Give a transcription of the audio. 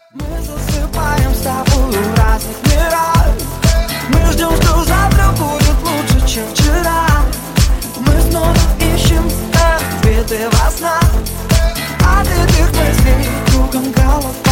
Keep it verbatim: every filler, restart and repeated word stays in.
Мы засыпаем с тобой в разных мирах. Мы ждем, что завтра будет лучше, чем вчера. Мы снова ищем ответы во снах. От этих мыслей кругом голова.